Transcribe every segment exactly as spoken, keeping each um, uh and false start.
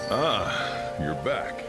Ah, you're back.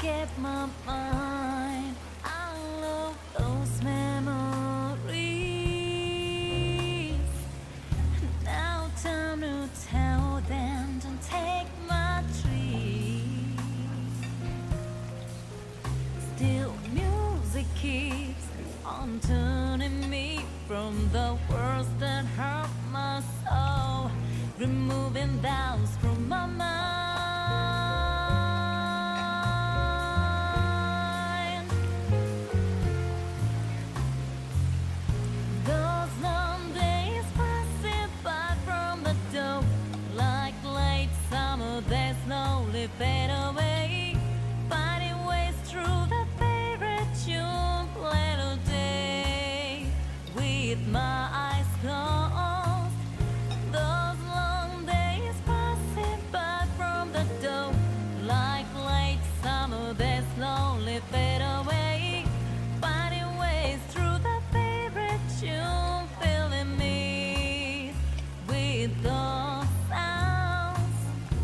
escape my mind. I love those memories. Now time to tell them, don't take my tree. Still music keeps on turning me from the words that hurt my soul, removing doubts from my mind. Those long days passing by from the door, like late summer days slowly fade away, finding ways through the favorite tune, played all day with my eyes closed. Those long days passing by from the door, like late summer days slowly fade away, finding ways through the favorite tune, filling me with those sounds.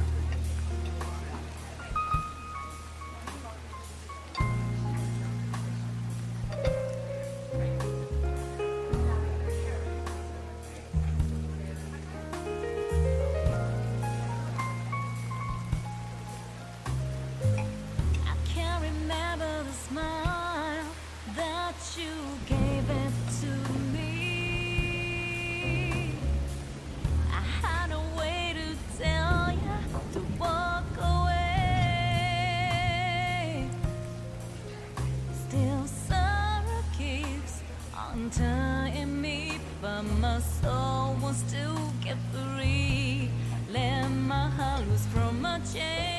I can't remember the smile that you gave it to me. I had a way to tell you to walk away. Still sorrow keeps on tying me, but my soul wants to get free. Let my heart loose from my chain.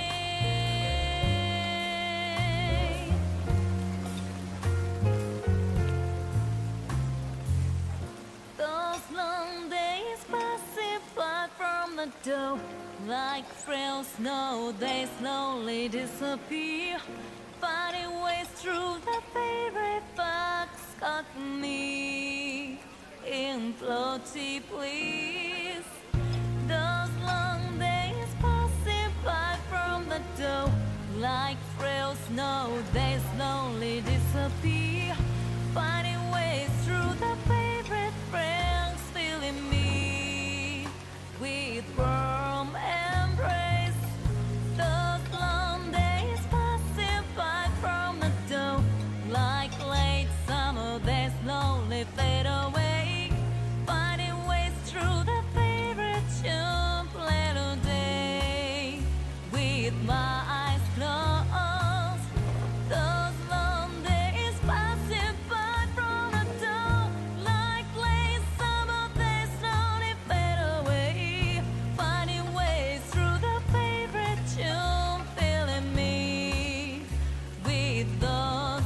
Those long days passing by from the door, like frail snow, they slowly disappear, finding ways through the favorite box caught me in floaty please. Those long days passing by from the door, like frail snow, they slowly disappear, finding ways through the favorite friends, filling me with warm embrace. Those long days passing by from the door, like late summer, they slowly fade away, finding ways through the favorite tune, played all day with my eyes closed. Those long days passing by from the door, like late summer, they slowly fade away, finding ways through the favorite tune, filling me with those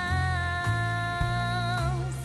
sounds.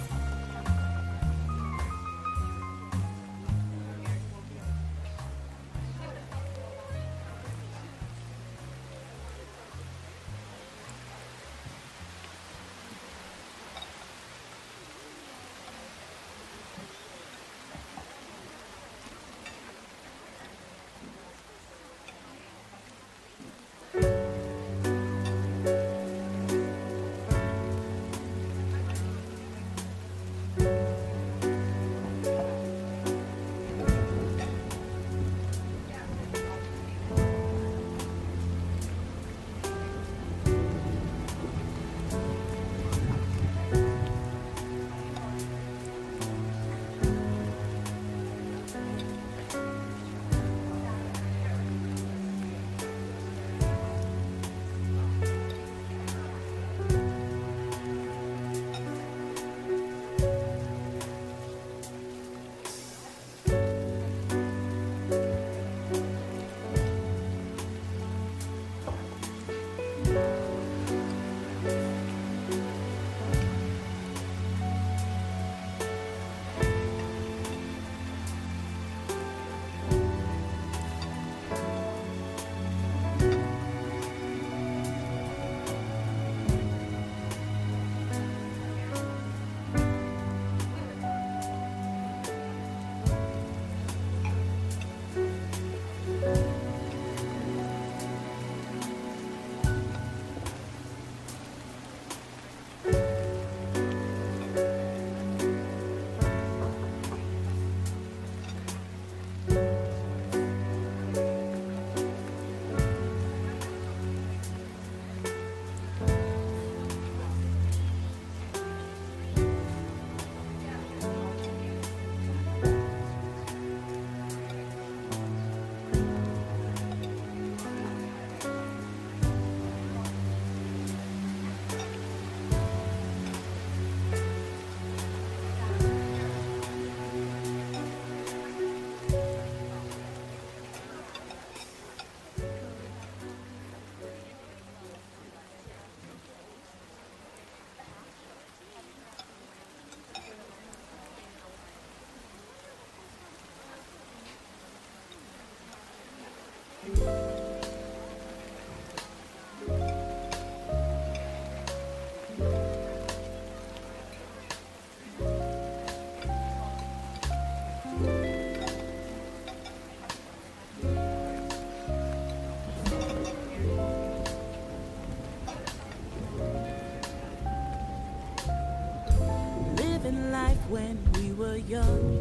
in life when we were young,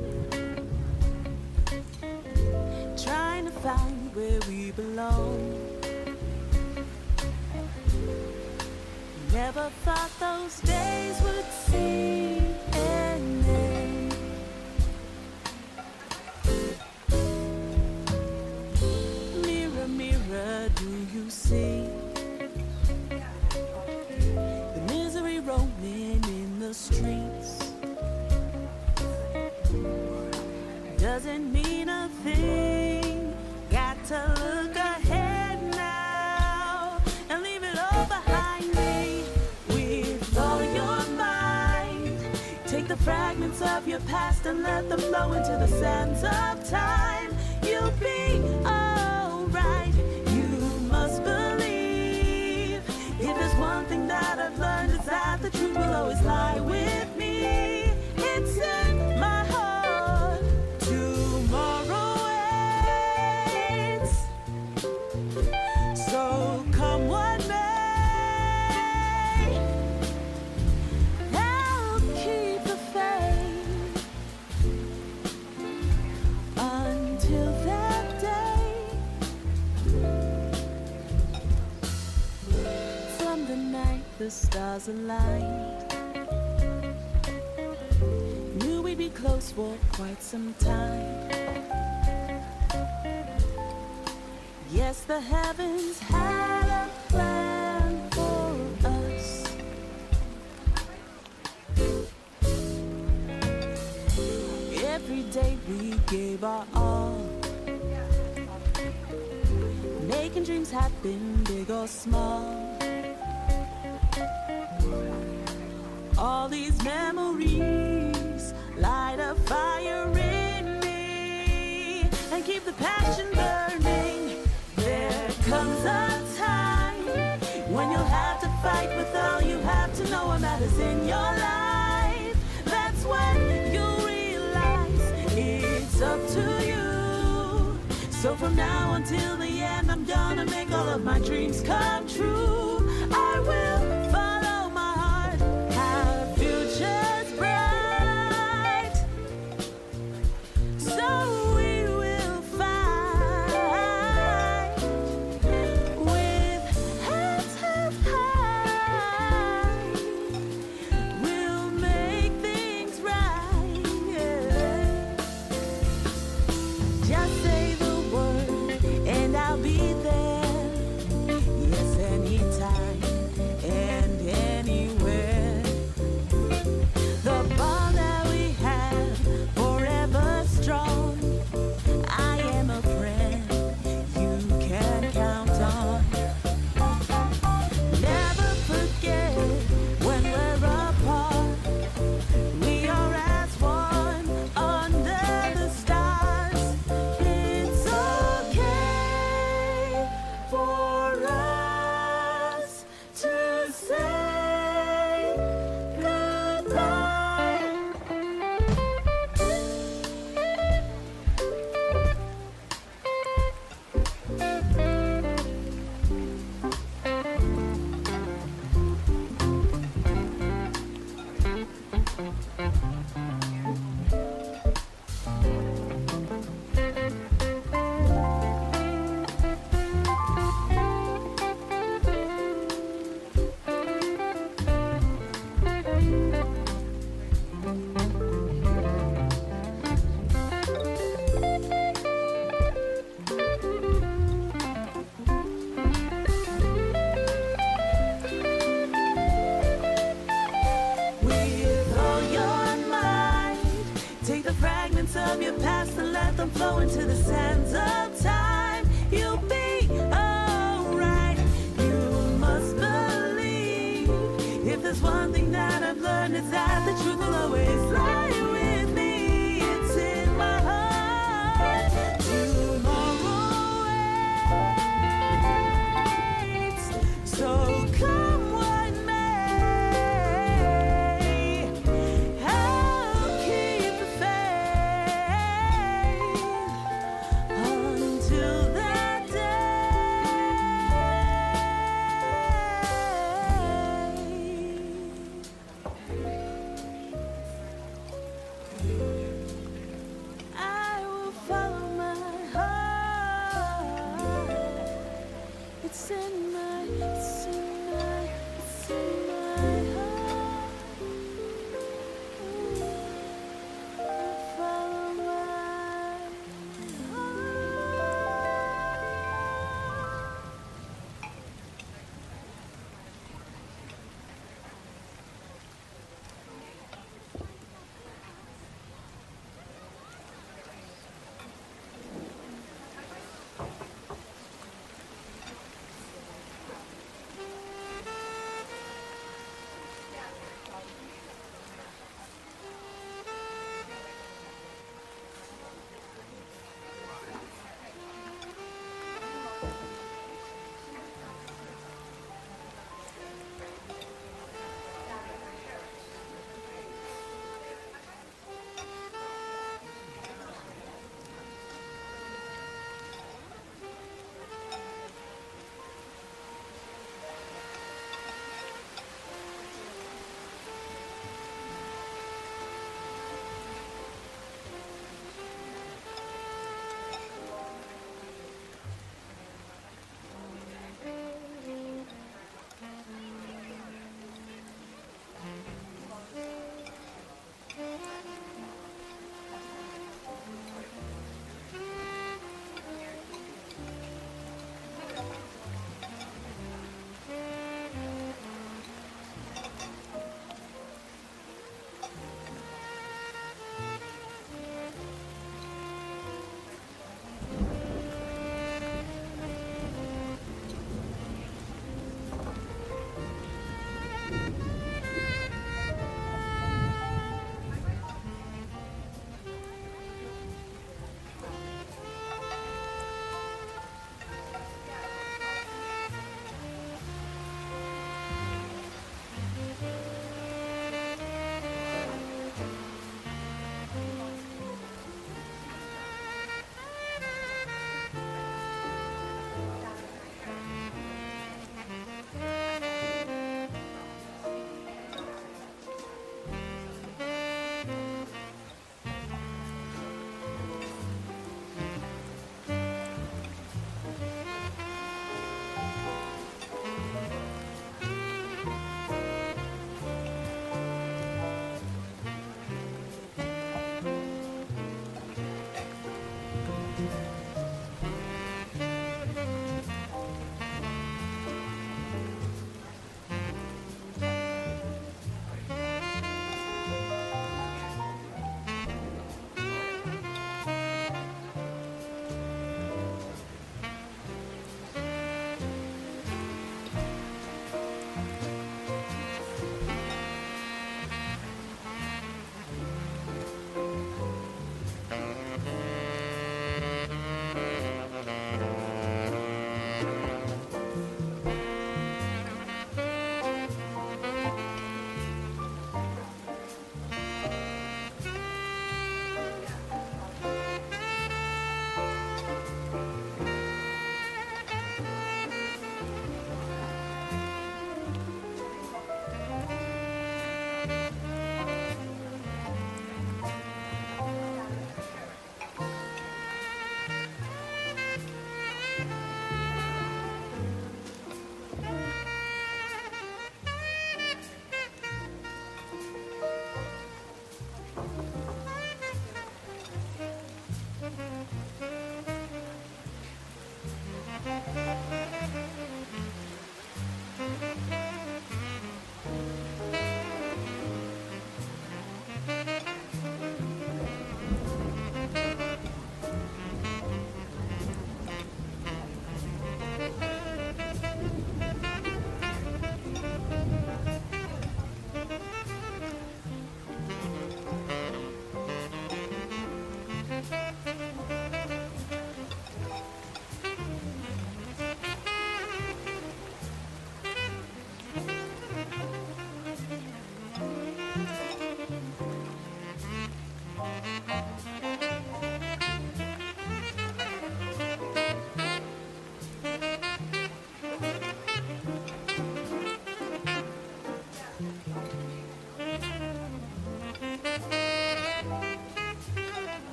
trying to find where we belong. Never thought those days would see an end. Mirror, mirror, do you see the misery roaming in the streets? Doesn't mean a thing. Got to look ahead now and leave it all behind me. With all your mind, take the fragments of your past and let them flow into the sands of time. You'll be alright. You must believe. If there's one thing that I've learned, it's that the truth will always lie with me. It's in my heart. Tomorrow waits. So come what may, I'll keep the faith until that day. From the night the stars aligned, knew we'd be close for quite some time. Yes, the heavens had a plan for us. Every day we gave our all, making dreams happen, big or small. All these memories light a fire in me and keep the passion burning. There comes a time when you'll have to fight with all you have to know what matters in your life. That's when you'll realize it's up to you. So from now until the end, I'm gonna make all of my dreams come true. I will follow my heart, our future's bright. So we will fight with heads held high. We'll make things right. Just say the word and I'll be there. Yes, anytime and anywhere. The bond that we have forever strong. I am a friend you can count on. Never forget when we're apart. We are as one under the stars. It's okay for us to say goodbye. With all your might, take the fragments of your past and let them flow into the sands of time. You'll be alright. You must believe. If there's one thing that I've learned, it's that the truth will always lie with me. It's in my heart. Tomorrow waits. So come what may, I'll keep the faith until that day.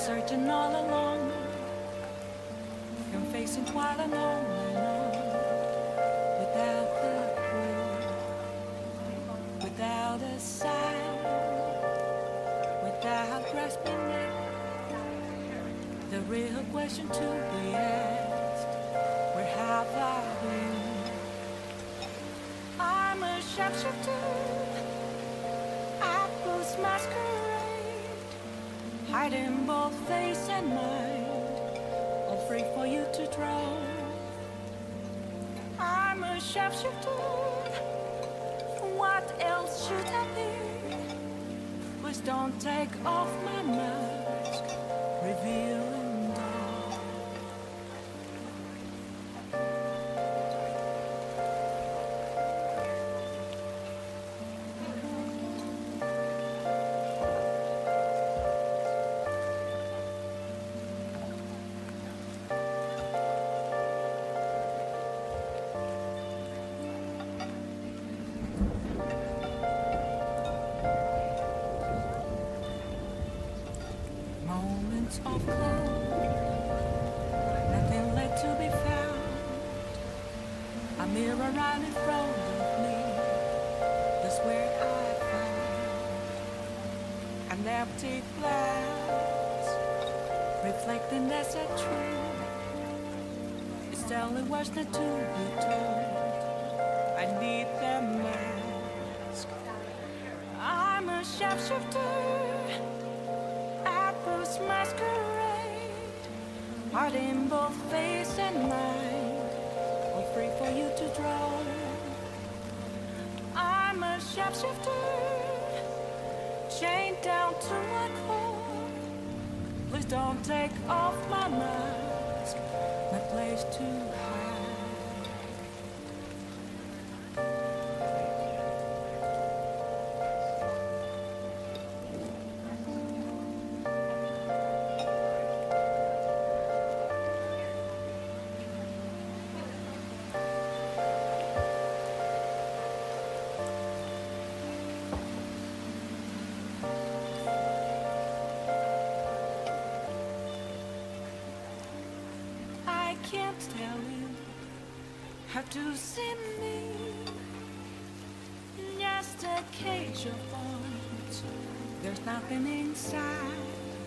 searching all alone, confessing while I'm on and on, without the clue, without a sign, without grasping it. The real question to be asked: where have I been? I'm a sharpshooter, I post masquerade, hiding both face and mind, all free for you to draw. I'm a sharpshooter, what else should I be? Please don't take off my mask, revealing dawn. Moments of calm, nothing left to be found. A mirror right in front of me, that's where I found an empty glass, reflecting as a tree. It's telling what's not to be told. I need the mask. I'm a sharpshooter, masquerade, heart in both face and mind, all free for you to draw. I'm a sharpshooter, chained down to my core. Please don't take off my mask, my place to hide. I can't tell you how to see me, just a cage of bones, there's nothing inside.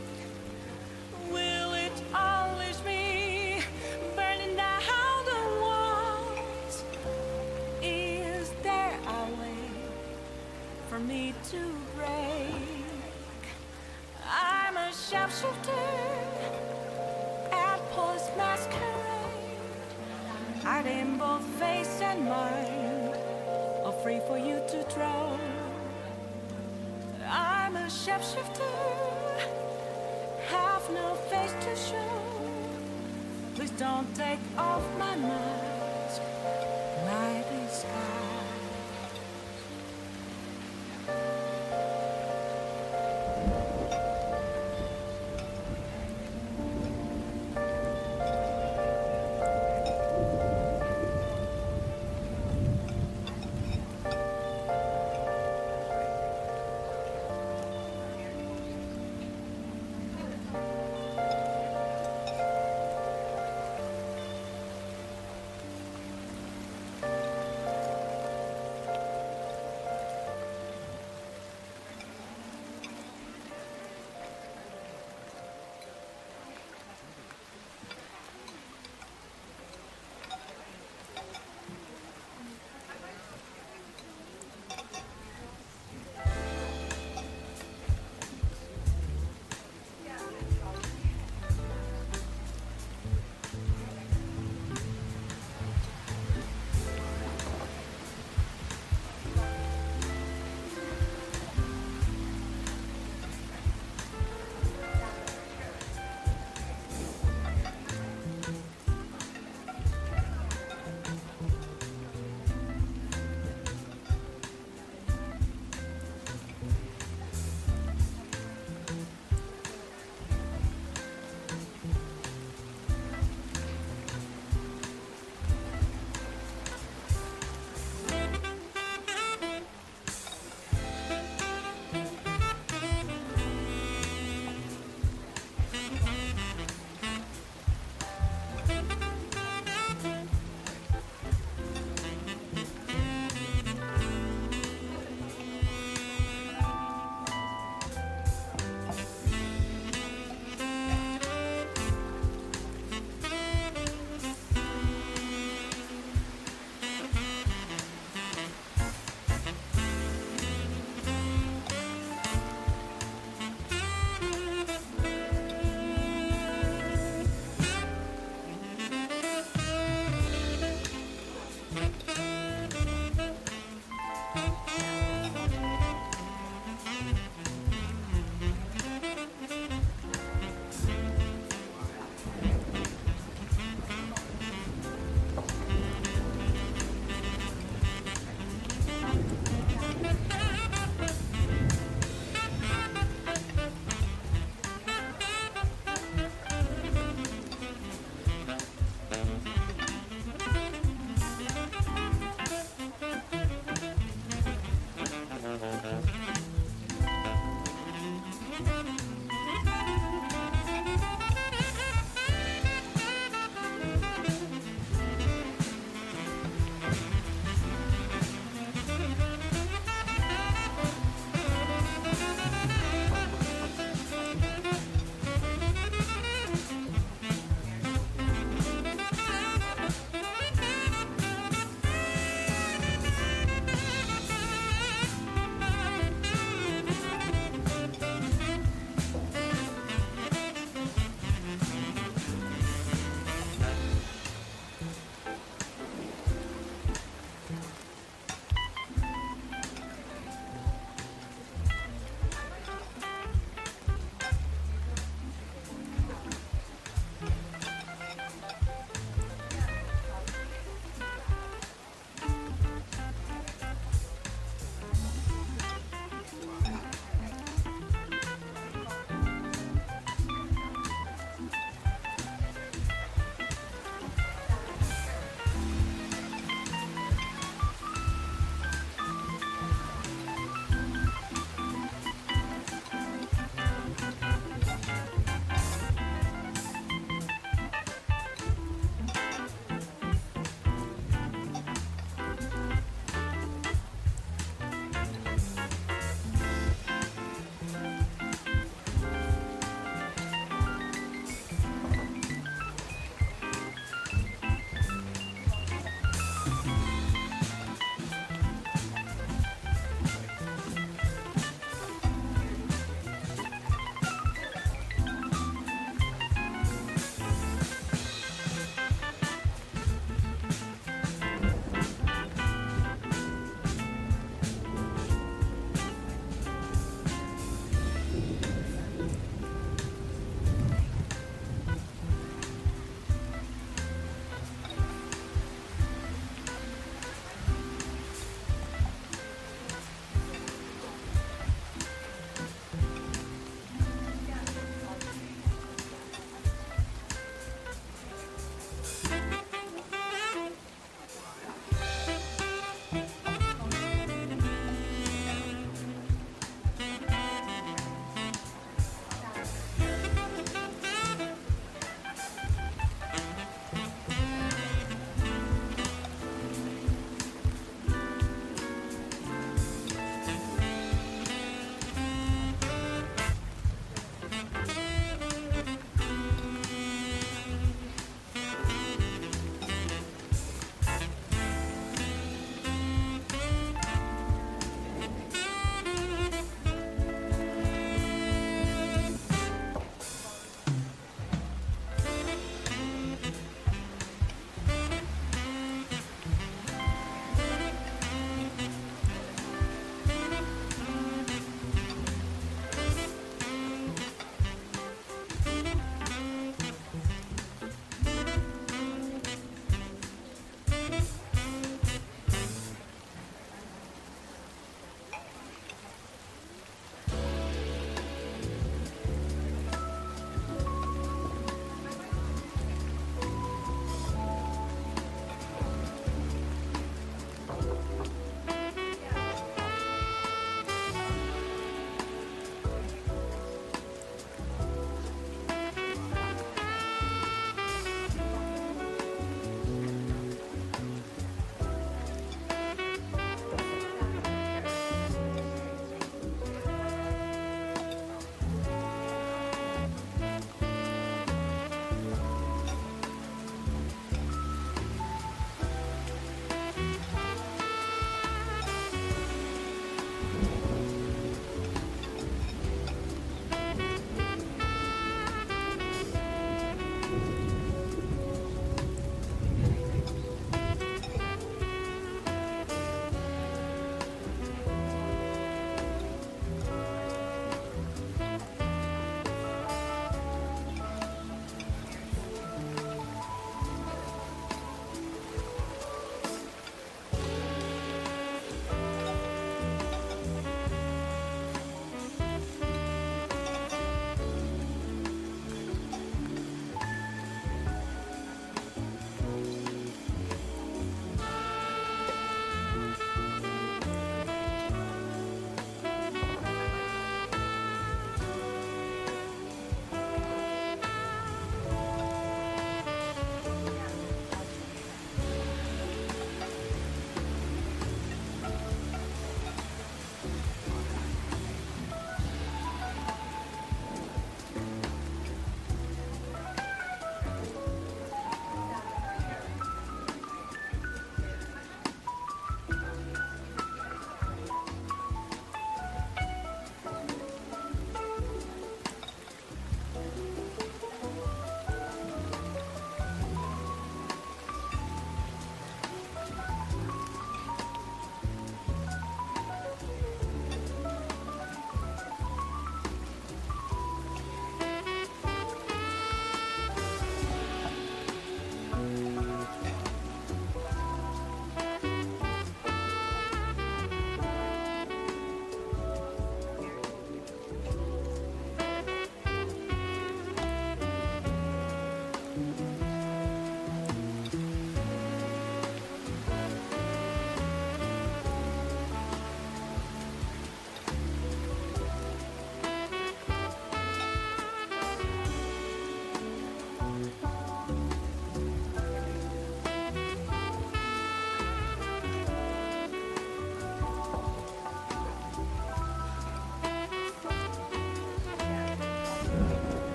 Will it always be burning down the walls? Is there a way for me to break? I'm a sharpshooter, post masquerade, hiding both face and mind, all free for you to draw. I'm a sharpshooter, have no face to show. Please don't take off my mask, my disguise.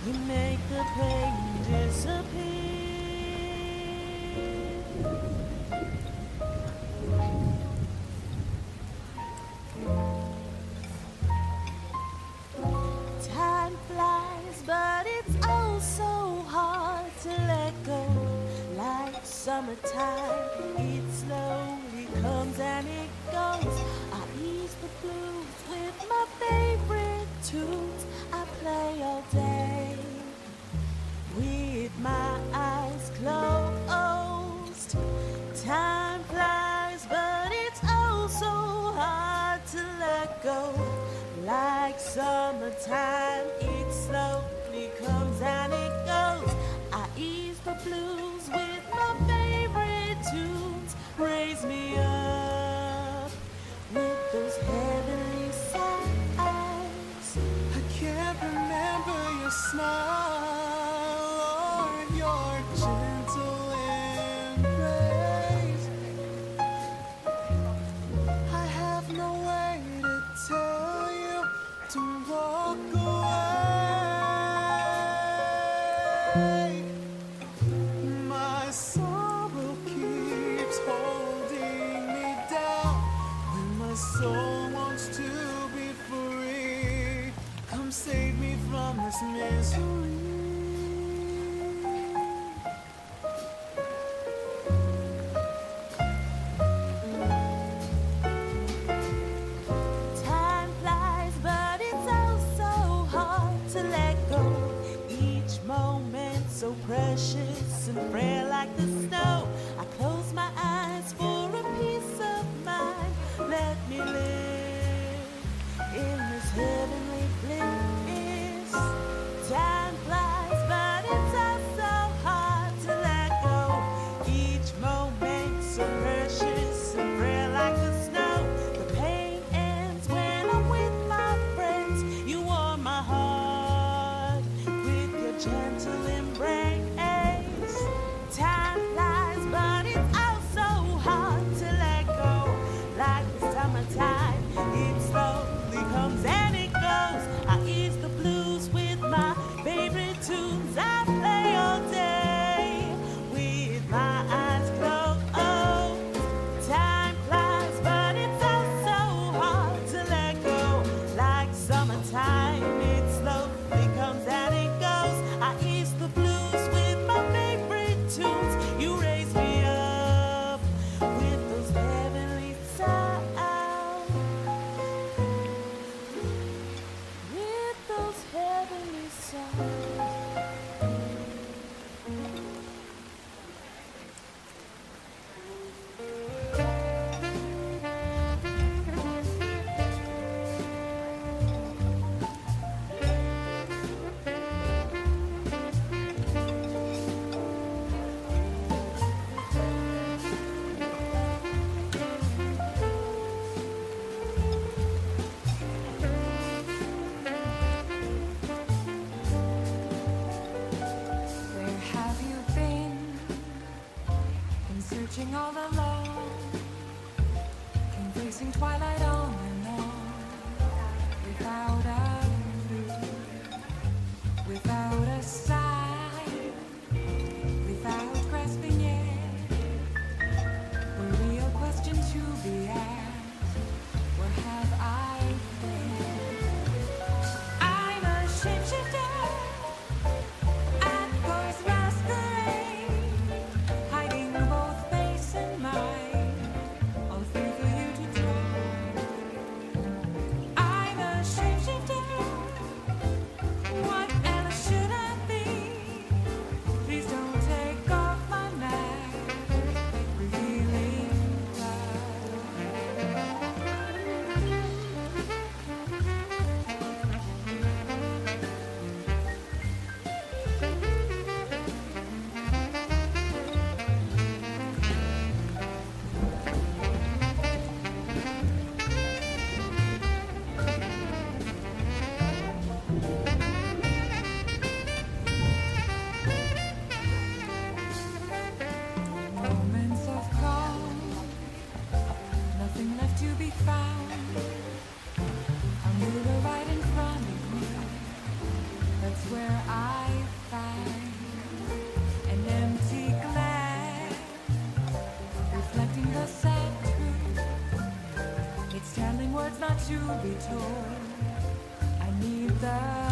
we make the pain disappear. Time flies, but it's oh so hard to let go. Like summertime, it slowly comes and it goes. I ease the blues with my favorite tunes. I play all day with my eyes closed. Time flies, but it's oh so hard to let go. Like summertime, it slowly comes and it goes. I ease the blues with my favorite tunes. Raise me up with those heavenly sighs. I can't remember your smile or your gentle embrace. I have no way to tell you to walk away. My sorrow keeps holding me down when my soul wants to be free. Come save me from this misery. Time flies, but it's oh so hard to let go. Each moment so precious and frail like the snow. I close my eyes for a peace of mind. Let me live in this heavenly bliss. Time flies, but it's oh so hard to let go. Each moment so precious and frail like the snow. The pain ends when I'm with my friends. You warm my heart with your gentle embrace. Time flies, but it's oh so hard to let go. Like the summertime, it slowly comes and it goes. I ease the blues with my favorite tunes. I play all day with my eyes closed. Time flies, but it's oh so hard to let go. Like summertime, it slowly comes and it goes. I ease the blues with my favorite tunes. You raise me up with those heavenly sounds. With those heavenly sounds. Where have you been? Been searching all alone, been facing twilight on and on, without a clue, without a sign, without grasping it. A real question to be asked: where have I been? I'm a shapeshifter at Ghost Masquerade, hiding both face and mind, all free for you to try. I'm a shapeshifter. What else should I be? that